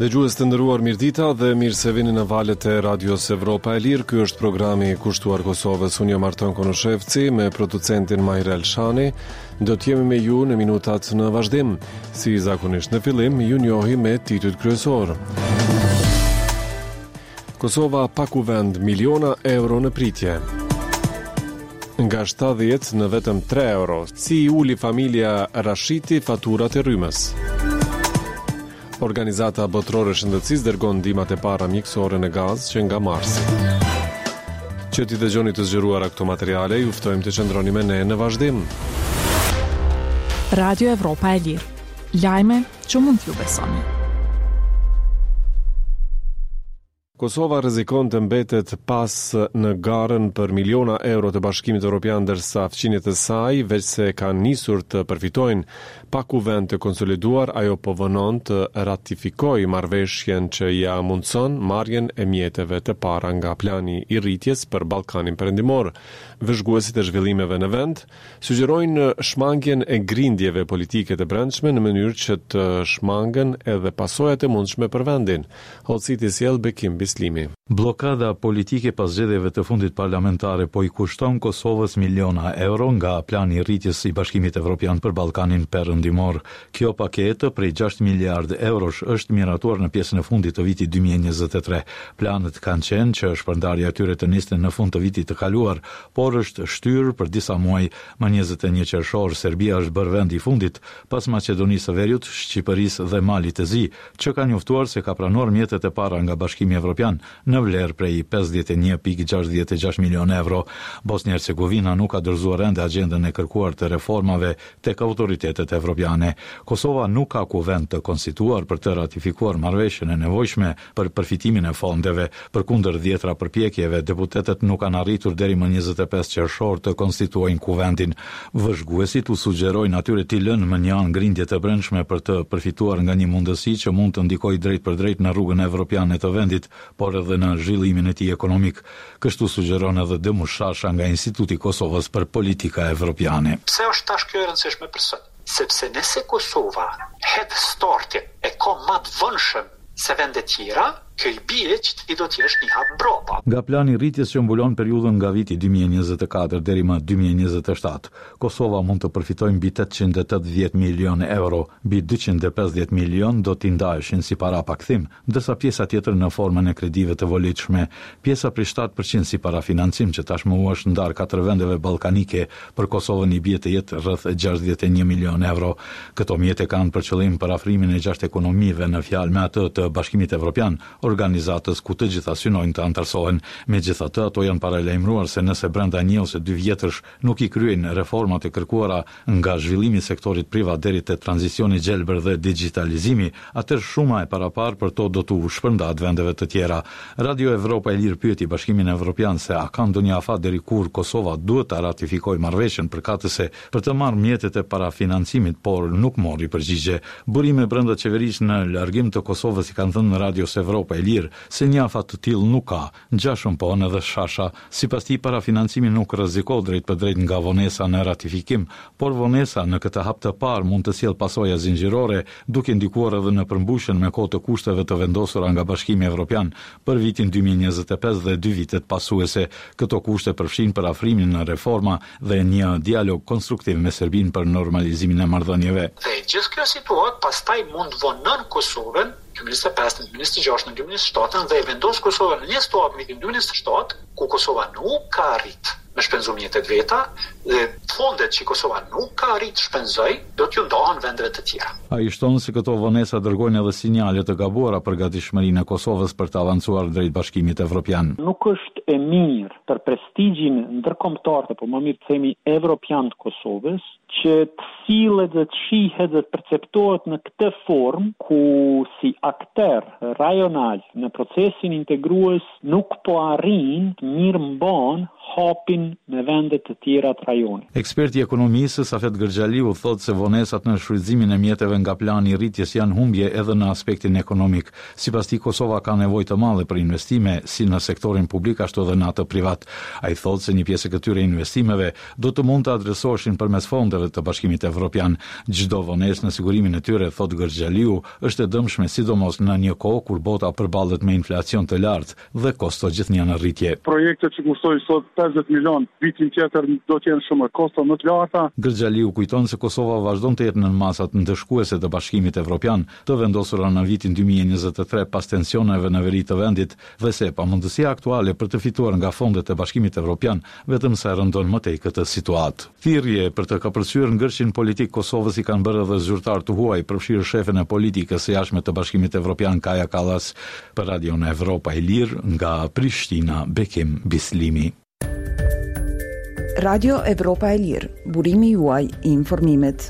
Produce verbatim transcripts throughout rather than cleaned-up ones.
Dëgjues të nderuar, mirëdita dhe mirë se vini në valët e Radios Evropa e Lirë. Ky është programi i kushtuar Kosovës. Unë jam Arton Konoshevci me producentin Majrel Shani. Do të jemi me ju në minutat në vazhdim. Si zakonisht në fillim, ju njohi me titujt kryesor. Kosova pa kuvend, miliona euro në pritje. Nga shtatëdhjetë në vetëm tre euro. Si i uli familja Rashiti faturat e rrymës. Organizata botërore e shëndetësisë dërgon ndihmat e para mjekësore në gaz që nga marsi. Që t'i dëgjoni të zgjeruara këto materiale, ju ftojmë të qëndroni me ne në vazhdim. Radio Evropa e Lirë. Lajme që mund t'ju besoni. Kosova rrezikon të mbetet pas në garën për miliona euro të Bashkimit Evropian, ndërsa fqinjet e saj veç se kanë nisur të përfitojnë pa kuvend të konsoliduar, ajo po vënon të ratifikojë marrëveshjen që ja mundson marrjen e mjeteve të para nga plani i rritjes për Ballkanin Perëndimor. Vëzhguesit e zhvillimeve në vend sugjerojnë shmangjen e grindjeve politike të brendshme në mënyrë që të shmangen edhe pasojat e mundshme për vendin. Hollësiti sjell bekim bislimi. Blokada politike pas zgjedhjeve të fundit parlamentare po i kushton Kosovës miliona euro nga plani i rritjes i Bashkimit Evropian për Ballkanin Perëndimor. Kjo paketë prej gjashtë miliardë eurosh është miratuar në pjesën e fundit të vitit dy mijë e njëzet e tre. Planet kanë qenë që shpërndarja e tyre të niste në fund të vitit të kaluar, por është shtyrë për disa muaj. Më njëzet e një qershor, Serbia është bërë vendi i fundit pas Maqedonisë së Veriut, Shqipërisë dhe Malit të Zi, që kanë njoftuar se ka pranuar mjetet e para nga Bashkimi Evropian në vlerë prej pesëdhjetë e një pikë gjashtëdhjetë e gjashtë milion euro. Bosnia Hercegovina nuk ka dorëzuar ende agjendën e kërkuar të reformave tek autoritetet evropiane. Kosova nuk ka kuvend të konstituar për të ratifikuar marrëveshjen e nevojshme për përfitimin e fondeve. Përkundër dhjetra përpjekjeve, deputetët nuk kanë arritur deri më njëzet e pesë qershor të konstituojnë kuvendin. Vëzhguesit u sugjerojnë atyre t'i lënë më një anë grindjet e brendshme për të përfituar nga një mundësi që mund të ndikojë drejt për drejt në rrugën evropiane të vendit, por edhe në zhvillimin e tij ekonomik. Kështu sugjeron edhe Dëmush Shasha nga Instituti i Kosovës për Politika Evropiane. Pse është tash kjo e rëndësishme për sot? Sepse nëse Kosova hedh startin e ka më të vënshëm se vendet tjera, kjo i bie që ti do t'jesh një hap mbrapa. Nga plani i rritjes që mbulon periudhën nga viti dy mijë e njëzet e katër deri më dy mijë e njëzet e shtatë, Kosova mund të përfitojë mbi tetëqind e tetëdhjetë milion euro, mbi dyqind e pesëdhjetë milion do t'i ndaheshin si para pakthim, ndërsa pjesa tjetër në formën e kredive të volitshme. Pjesa prej shtatë përqind si parafinancim që tashmë u është ndar katër vendeve ballkanike, për Kosovën i bie të jetë rreth gjashtëdhjetë e një milion euro. Këto mjete kanë për qëllim parafrimin e gjashtë ekonomive në fjalë me atë të Bashkimit Evropian, organizatës ku të gjitha synojnë të antarësohen. Megjithatë, ato janë paralajmëruar se nëse brenda një ose dy vjetësh nuk i kryejnë reformat e kërkuara nga zhvillimi i sektorit privat deri te tranzicioni gjelbër dhe digitalizimi, atëherë shuma e parapar për to do t'u shpërndahet vendeve të tjera. Radio Evropa e Lirë pyeti Bashkimin Evropian se a ka ndonjë afat deri kur Kosova duhet ta ratifikojë marrëveshjen përkatëse për të marrë mjetet e parafinancimit, por nuk mori përgjigje. Burime brenda qeverisë në largim të Kosovës i kanë thënë në Radios Evropa e Lirë se një afat të tillë nuk ka. Ngjashëm po edhe Shasha, sipas tij parafinancimi nuk rrezikohet drejt për drejt nga vonesa në ratifikim, por vonesa në këtë hap të parë mund të sjellë pasoja zinxhirore, duke ndikuar edhe në përmbushjen me kohë të kushteve të vendosura nga Bashkimi Evropian për vitin dy mijë e njëzet e pesë dhe dy vitet pasuese. Këto kushte përfshin parafrimin në reforma dhe një dialog konstruktiv me Serbinë për normalizimin e marrëdhënieve. Dhe gjithë kjo situatë pastaj mund vonon Kosovën dy mijë e pesë, dy mijë e gjashtë, dy mijë e shtatë dhe e vendos Kosovën në një situatë në vitin dy mijë e shtatë, ku Kosova nuk ka arrit me shpenzu mjetet veta dhe fondet që Kosova nuk ka arrit shpenzoj, do t'ju ndahen vendeve të tjera. Ai shton se këto vonesa dërgojnë edhe sinjale të gabuara për gatishmërinë e Kosovës për të avancuar drejt Bashkimit Evropian. Nuk është e mirë për prestigjin ndërkombëtar, apo më mirë të themi evropian të Kosovës, që të sillet dhe të shihet dhe të perceptohet në këtë formë ku si akter rajonal në procesin integrues nuk po arrin të mirëmbajnë hapin lidhin me vende të tjera të rajonit. Eksperti i ekonomisë Safet Gërxhaliu thotë se vonesat në shfrytëzimin e mjeteve nga plani i rritjes janë humbje edhe në aspektin ekonomik. Sipas tij, Kosova ka nevojë të madhe për investime si në sektorin publik ashtu edhe në atë privat. Ai thotë se një pjesë e këtyre investimeve do të mund të adresoheshin përmes fondeve të Bashkimit Evropian. Çdo vonesë në sigurimin e tyre, thotë Gërxhaliu, është e dëmshme sidomos në një kohë kur bota përballet me inflacion të lartë dhe kosto gjithnjë në rritje. Projektet që kushtojnë sot pesëdhjetë milion, vitin tjetër do të jenë shumë kosto më të larta. Gërxhaliu kujton se Kosova vazhdon të jetë në masat ndëshkuese të Bashkimit Evropian, të vendosura në vitin dy mijë e njëzet e tre pas tensioneve në veri të vendit, dhe se pamundësia aktuale për të fituar nga fondet e Bashkimit Evropian vetëm sa rëndon më tej këtë situatë. Thirrje për të kapërcyer ngërçin politik Kosovës i kanë bërë edhe zyrtar të huaj, përfshirë shefin e politikës së jashtme të Bashkimit Evropian Kaja Kallas. Për Radion Evropa e Lirë nga Prishtina, Bekim Bislimi. Radio Evropa e Lirë, burimi juaj i informimit.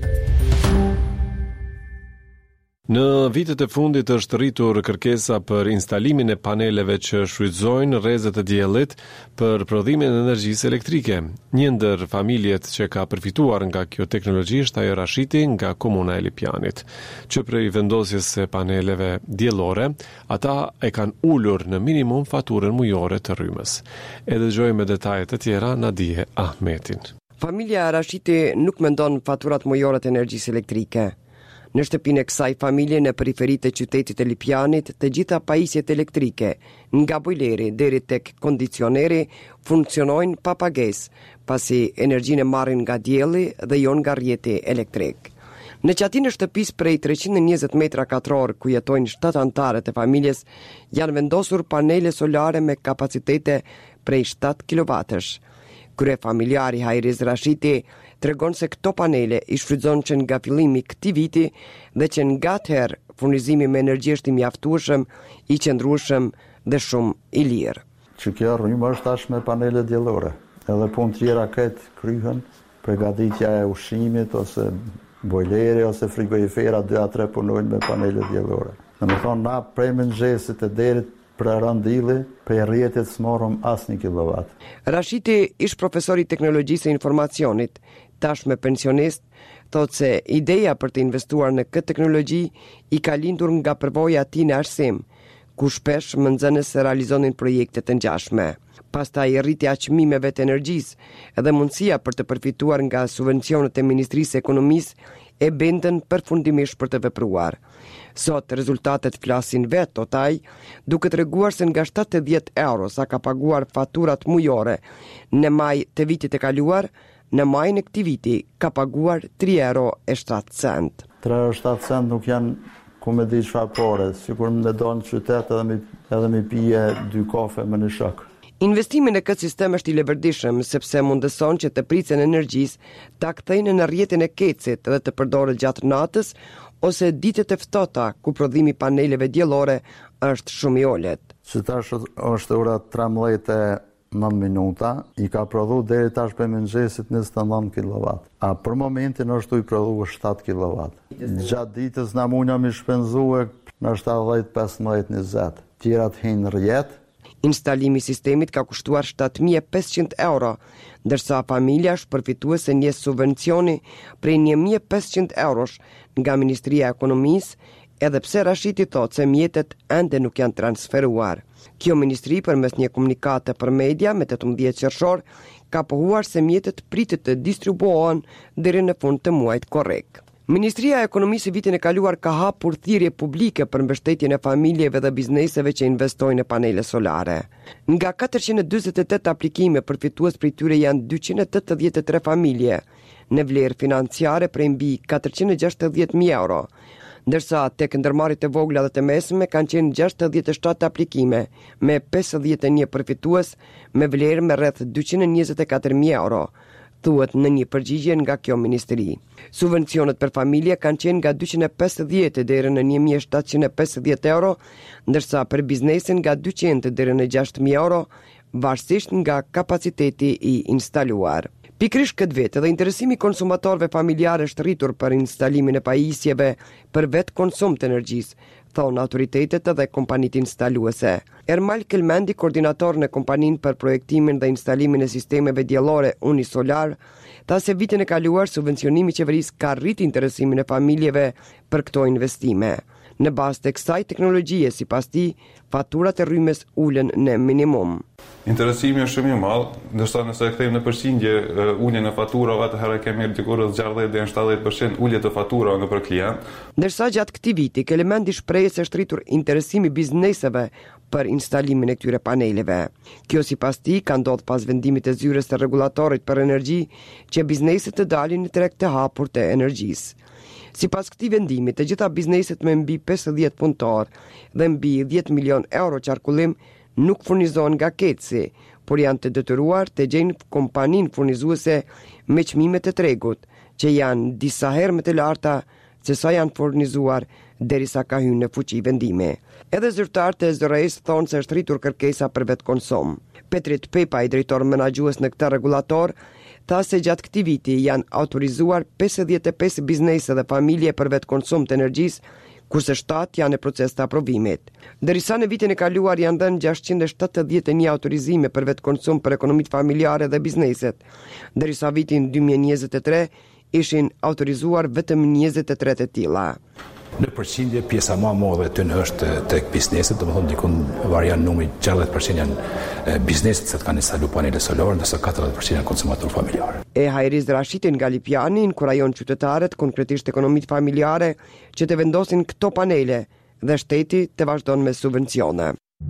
Në vitet e fundit është rritur kërkesa për instalimin e paneleve që shfrytëzojnë rrezet e diellit për prodhimin e energjisë elektrike. Një ndër familjet që ka përfituar nga kjo teknologji është ajo Rashiti nga komuna e Lipjanit, që prej vendosjes së paneleve diellore, ata e kanë ulur në minimum faturën mujore të rrymës. E dëgjojmë detajet e tjera Nadije Ahmetin. Familja Rashiti nuk mendon faturat mujore të energjisë elektrike. Në shtëpinë e kësaj familje në periferitë e qytetit e Lipjanit, të gjitha pajisjet elektrike, nga bojleri deri tek kondicioneri, funksionojnë pa pagesë, pasi energjinë e marrin nga dielli dhe jo nga rrjeti elektrik. Në qatin e shtëpisë prej treqind e njëzet metra katror ku jetojnë shtatë anëtarët e familjes, janë vendosur panele solare me kapacitete prej shtatë kilovatësh. Krye familjari Hajriz Rashiti tregon se këto panele i shfrytëzon që nga fillimi këtij viti dhe që nga atëherë furnizimi me energji është i mjaftueshëm, i qëndrueshëm dhe shumë i lirë. Që kjo rrymë është tash me panele diellore. Edhe punë tjera këtë kryhen, përgatitja e ushqimit ose bojleri ose frigorifera dy a tre punojnë me panele diellore. Domethënë na prej mëngjesit e deri për rëndili, për rrjetet s'morëm asë një kilovat. Rashiti, ish profesori teknologjisë e informacionit, tash me pensionist, thot se ideja për të investuar në këtë teknologji i ka lindur nga përvoja e tij në arsim, ku shpesh mënxënës se realizonin projekte të ngjashme. Pastaj rritja e çmimeve të energjisë edhe mundësia për të përfituar nga subvencionet e Ministrisë së Ekonomisë e bendën përfundimisht për të vepruar. Sot rezultatet flasin vetë, totaj, duke treguar se nga shtatëdhjetë euro sa ka paguar faturat mujore në maj të vitit e kaluar, në maj në këtij viti ka paguar tre euro e shtatë cent. tre euro e shtatë cent nuk janë ku me di çfarë pore, sikur më do në qytet edhe mi, edhe mi pije dy kafe me një shok. Investimi në këtë sistem është i levërdishëm sepse mundëson që të pricën energjisë ta kthejnë në rrjetin e kecit dhe të përdoret gjatë natës ose ditët e ftohta ku prodhimi i paneleve diellore është shumë i ulët. Që tash është ora trembëdhjetë e nëntë minuta, i ka prodhu deri tash për mëngjesit njëzet e nëntë kilovat. A për momentin është i prodhu shtatë kilovat. Gjatë ditës na munja mi shpenzue në shtatëdhjetë, pesëmbëdhjetë, njëzet. Tjerat hinë rrjet. Instalimi i sistemit ka kushtuar shtatë mijë e pesëqind euro, ndërsa familja është përfituese një subvencioni prej një mijë e pesëqind eurosh nga Ministria e Ekonomisë, edhe pse Rashiti thotë se mjetet ende nuk janë transferuar. Kjo ministri përmes një komunikate për media me tetëmbëdhjetë qershor ka pohuar se mjetet pritet të distribuohen deri në fund të muajit korrekt. Ministria e Ekonomisë vitin e kaluar ka hapur thirrje publike për mbështetjen e familjeve dhe bizneseve që investojnë në panele solare. Nga katërqind e dyzet e tetë aplikime, përfitues prej tyre janë dyqind e tetëdhjetë e tre familje, në vlerë financiare prej mbi katërqind e gjashtëdhjetë mijë euro, ndërsa tek ndërmarrjet e vogla dhe të mesme kanë qenë gjashtëdhjetë e shtatë aplikime, me pesëdhjetë e një përfitues me vlerë me rreth dyqind e njëzet e katër mijë euro. Thuhet në një përgjigje nga kjo ministri. Subvencionet për familje kanë qenë nga dyqind e pesëdhjetë deri në një mijë e shtatëqind e pesëdhjetë euro, ndërsa për biznesin nga dyqind deri në gjashtë mijë euro, varësisht nga kapaciteti i instaluar. Pikrisht këtë vit edhe interesimi i konsumatorëve familjarë është rritur për instalimin e pajisjeve për vetë konsum të energjisë, thonë autoritetet dhe kompanitë instaluese. Ermal Kelmendi, koordinator në kompaninë për projektimin dhe instalimin e sistemeve diellore Unisolar, tha se vitin e kaluar subvencionimi i qeverisë ka rrit interesimin e familjeve për këto investime. Në bazë të kësaj teknologjie, sipas tij, faturat e rrymes ulën në minimum. Interesimi është shumë i madh, ndërsa nëse e kthejmë në përqindje uljen e faturave, atëherë kemi diku rreth gjashtëdhjetë deri në shtatëdhjetë përqind ulje të faturave nga për klient. Ndërsa gjatë këtij viti, Kelmendi shpreh se është rritur interesimi bizneseve për instalimin e këtyre paneleve. Kjo sipas tij ka ndodhur pas vendimit të zyrës të rregullatorit për energji që bizneset të dalin në treg të hapur të energjisë. Sipas këtij vendimi, të gjitha bizneset me mbi pesëdhjetë punëtor dhe mbi dhjetë milion euro qarkullim nuk furnizohen nga Keci, por janë të detyruar të gjejnë kompaninë furnizuese me çmimet e tregut, që janë disa herë më të larta se sa janë furnizuar derisa ka hyrë në fuqi vendimi. Edhe zyrtarët e Z R E-s thonë se është rritur kërkesa për vetë konsum. Petrit Pepa, i drejtor menaxhues në këtë rregullator, tha se gjatë këtij viti janë autorizuar pesëdhjetë e pesë biznese dhe familje për vetë konsum të energjisë, kurse shtatë janë në proces të aprovimit. Derisa në vitin e kaluar janë dhënë gjashtëqind e shtatëdhjetë e një autorizime për vetë konsum për ekonomitë familjare dhe bizneset, derisa vitin dy mijë e njëzet e tre ishin autorizuar vetëm njëzet e tre të tilla. Në përqindje, pjesa më e madhe të në është tek bizneset, domethënë dikun varian numri gjashtëdhjetë përqind janë bizneset që kanë instaluar panele solare, ndërsa katërdhjetë përqind janë konsumatorë familjarë. E Hajriz Rashitin nga Lipiani inkurajon qytetarët, konkretisht ekonomitë familjare, që të vendosin këto panele dhe shteti të vazhdon me subvencione.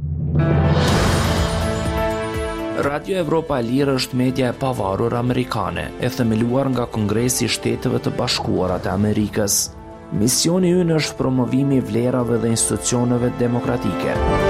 Radio Evropa e Lirë është media e pavarur amerikane, e themeluar nga Kongresi i Shteteve të Bashkuara të Amerikës. Misioni ynë është promovimi i vlerave dhe institucioneve demokratike.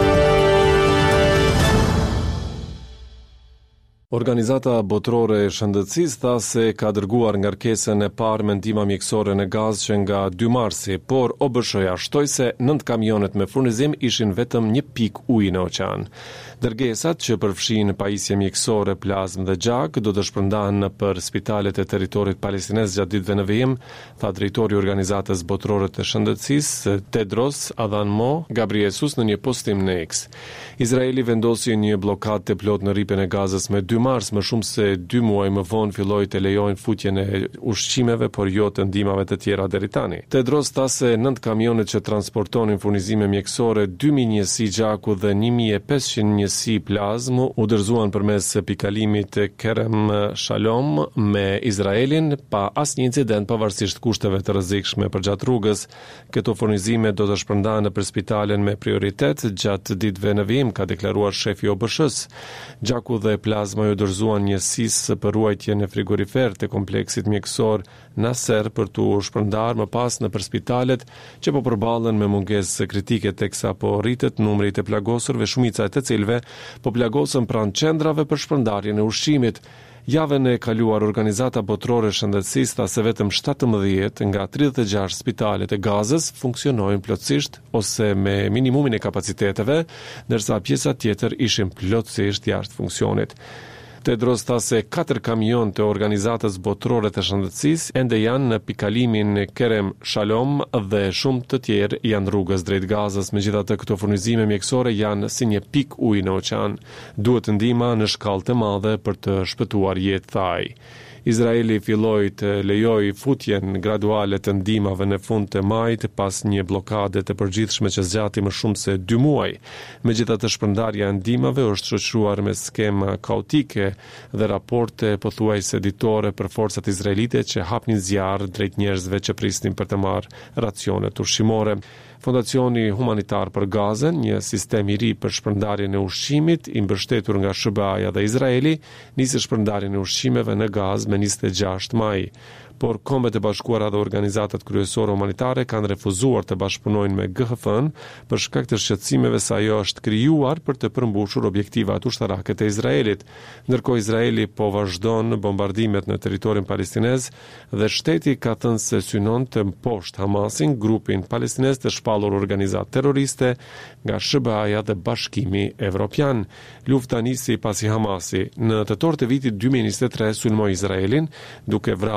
Organizata botërore e shëndetësisë tha se ka dërguar ngarkesën e parë me ndihmë mjekësore në gaz që nga dy marsi, por O B S H-ja shtoi se nëntë kamionet me furnizim ishin vetëm një pikë uji në oqean. Dërgesat që përfshin pajisje mjekësore, plazmë dhe gjak do të shpërndahen për spitalet e territorit palestinez gjatë ditëve në vijim, tha drejtori i Organizatës Botërore të Shëndetësisë Tedros Adhanom Ghebreyesus në një postim në X. Izraeli vendosi një blokadë të plotë në rripën e Gazës me dy mars, më shumë se dy muaj më vonë filloi të lejojnë futjen e ushqimeve, por jo të ndihmave të tjera deri tani. Tedros tha se nëntë kamionet që transportonin furnizime mjekësore, dy mijë njësi gjaku dhe një mijë e pesëqind njësi plazmë u dorëzuan përmes pikalimit të Kerem Shalom me Izraelin pa asnjë incident pavarësisht kushteve të rrezikshme përgjatë rrugës. Këto furnizime do të shpërndahen nëpër spitalen me prioritet gjatë ditëve në vijim, ka deklaruar shefi O B S H-s. Gjaku dhe plazma ju dorëzuan njësisë për ruajtjen e frigorifer të kompleksit mjekësor Nasser për t'u shpërndarë më pas në për spitalet që po përballen me mungesë kritike teksa po rritet numri të plagosurve, shumica e të cilëve po plagosën pranë qendrave për shpërndarjen e ushqimit. Javën e kaluar Organizata Botërore e Shëndetësisë tha se vetëm shtatëmbëdhjetë nga tridhjetë e gjashtë spitalet e Gazës funksionojnë plotësisht ose me minimumin e kapaciteteve, ndërsa pjesa tjetër ishin plotësisht jashtë funksionit. Tedros tha se katër kamion të Organizatës Botërore të Shëndetësisë ende janë në pikalimin e Kerem Shalom dhe shumë të tjerë janë rrugës drejt Gazës. Megjithatë, këto furnizime mjekësore janë si një pikë uji në oqean. Duhet ndihma në shkallë të madhe për të shpëtuar jetë, tha ai. Izraeli filloi të lejojë futjen graduale të ndihmave në fund të majit pas një blokade të përgjithshme që zgjati më shumë se dy muaj. Megjithatë, shpërndarja e ndihmave është shoqëruar me skema kaotike dhe raporte pothuajse ditore për forcat izraelite që hapnin zjarr drejt njerëzve që prisnin për të marrë racionet ushqimore. Fondacioni Humanitar për Gazën, një sistem i ri për shpërndarjen e ushqimit i mbështetur nga S B A-ja dhe Izraeli, nisi shpërndarjen e ushqimeve në Gazë me njëzet e gjashtë maj. Por Kombet e Bashkuara dhe organizatat kryesore humanitare kanë refuzuar të bashkëpunojnë me G H F-n për shkak të shqetësimeve se ajo është krijuar për të përmbushur objektivat ushtarake të Izraelit. Ndërkohë Izraeli po vazhdon bombardimet në territorin palestinez dhe shteti ka thënë se synon të mposhtë Hamasin, grupin palestinez të shpallur organizatë terroriste nga S B A-ja dhe Bashkimi Evropian. Lufta nisi pasi Hamasi në tetor të vitit dy mijë e njëzet e tre sulmoi Izraelin duke vrarë afër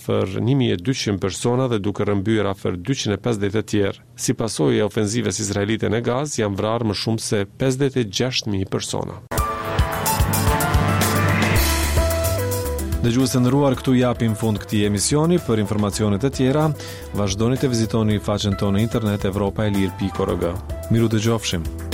afër një mijë e dyqind persona dhe duke rrëmbyer afër dyqind e pesëdhjetë të tjerë. Si pasojë e ofenzives izraelite në Gazë, janë vrarë më shumë se pesëdhjetë e gjashtë mijë persona. Dëgjues të nderuar, këtu japim fund këtij emisioni. Për informacione të tjera, vazhdoni të vizitoni faqen tonë në internet evropaelir pikë org. Miru dëgjofshim.